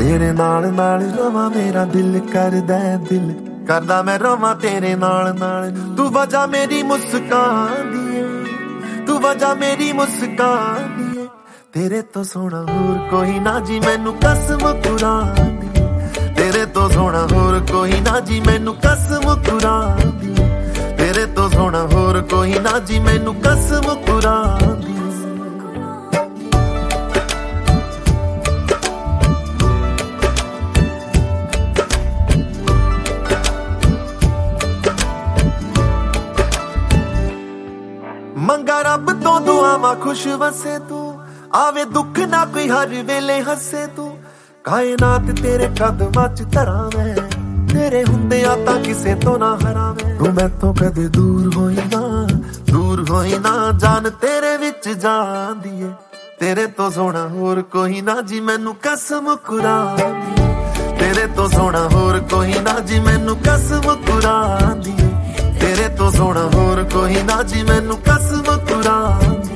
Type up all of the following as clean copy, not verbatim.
तेरे नाल नाल रवां मेरा दिल करदा दिल करदा मैं रवां तेरे नाल नाल तू वजह मेरी मुस्कान दी तू वजह मेरी मुस्कान दी तेरे तो सोना होर कोई ना जी मैनू कसम कुरान दी तेरे तो सोना होर कोई ना जी मैनू कसम कुरान दी तेरे तो सोना होर कोई ना जी मैनू कसम कुरान दी मंगा रब तो दुआवां खुश वसे तू आवे दुख ना कोई हर वेले हसे तू कायनात तेरे कदमां च धरां मैं तेरे हुंदियां तां किसे तो ना हरावे तू मैं तो कदे दूर होई ना जान तेरे विच जांदी है तेरे तो सोना होर कोई ना जी मैनू कसम कुरान दी तेरे तो सोना होर कोई ना जी मैनू कसम कुरान दी तेरे तो सोना होर कोई ना जी मैनू कसम कुरान दी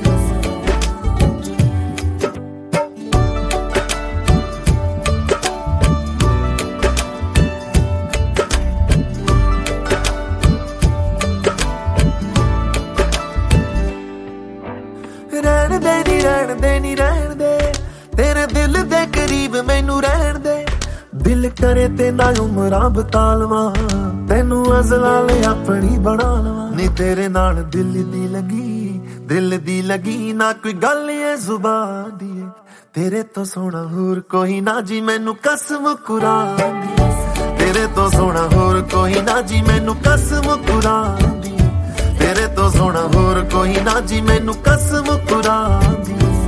रहन दे तेरे दिल दे करीब मैनू रहन दे दिल करे ते ना उमरां बता लवां तैनू अज़ला ले अपनी बना लवां नी तेरे नाल दिल दी लगी ना कोई गल है जुबान दी तेरे तो सोना होर कोई ना जी मैनू कसम कुरान दी तेरे तो सोना होर कोई ना जी मैनू कसम कुरान दी तेरे तो सोना होर कोई ना जी मैनू कसम कुरान दी